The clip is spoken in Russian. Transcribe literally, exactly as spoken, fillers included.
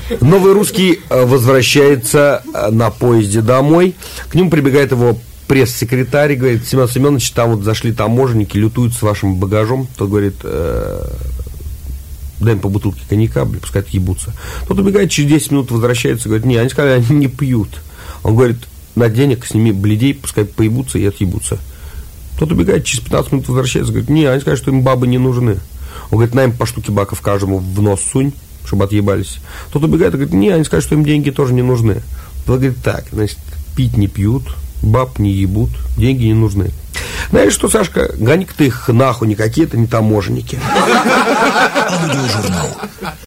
Новый русский возвращается на поезде домой. К нему прибегает его пресс-секретарь и говорит: Семен Семенович, там вот зашли таможенники, лютуют с вашим багажом. Тот говорит: э, дай им по бутылке коньяка, блин, пускай ебутся. Тот убегает, через десять минут возвращается и говорит: не, они сказали, они не пьют. Он говорит: на денег сними бледей, пускай поебутся и отъебутся. Тот убегает, через пятнадцать минут возвращается и говорит: не, они сказали, что им бабы не нужны. Он говорит: на им по штуке баков каждому в нос сунь, чтобы отъебались. Тот убегает и говорит: не, они сказали, что им деньги тоже не нужны. Тот говорит: так, значит, пить не пьют, баб не ебут, деньги не нужны. Знаешь что, Сашка, гони-ка ты их нахуй, никакие это не таможенники. Аудиожурнал.